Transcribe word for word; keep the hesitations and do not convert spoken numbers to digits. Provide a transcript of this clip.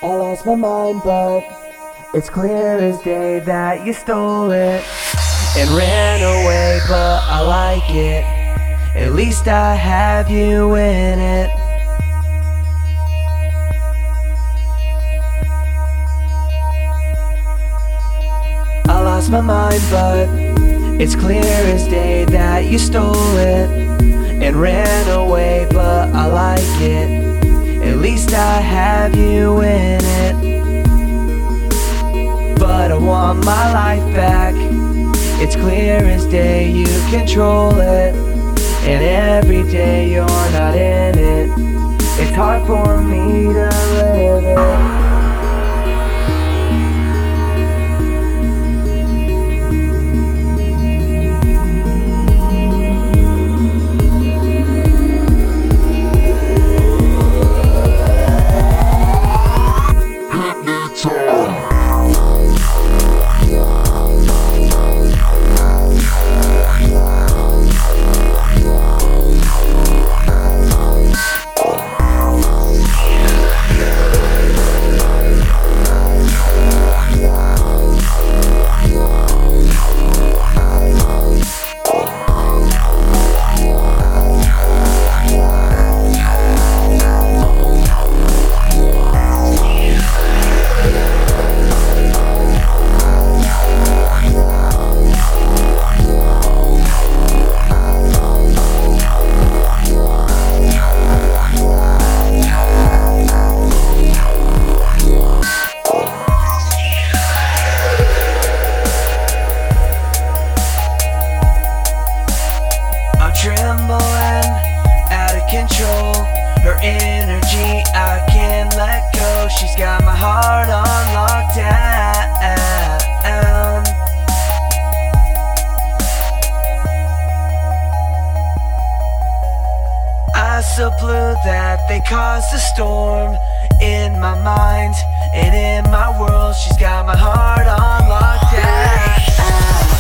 I lost my mind, but it's clear as day that you stole it and ran away, but I like it. At least I have you in it. I lost my mind, but it's clear as day that you stole it and ran away, but I like it. At least I have you in it. But I want my life back. It's clear as day you control it, and every day you're not in it, it's hard for me to live it. Trembling, out of control. Her energy I can't let go. She's got my heart on lockdown. Eyes so blue that they cause a storm in my mind and in my world. She's got my heart on lockdown.